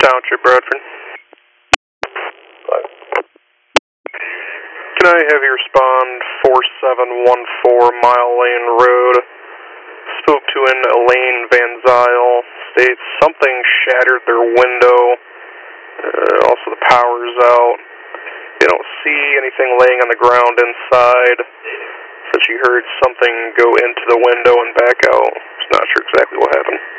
Township, Bradford. Can I have you respond 4714 Mile Lane Road? Spoke to an Elaine Van Zyl. States something shattered their window. Also the power's out. They don't see anything laying on the ground inside. So she heard something go into the window and back out. Not sure exactly what happened.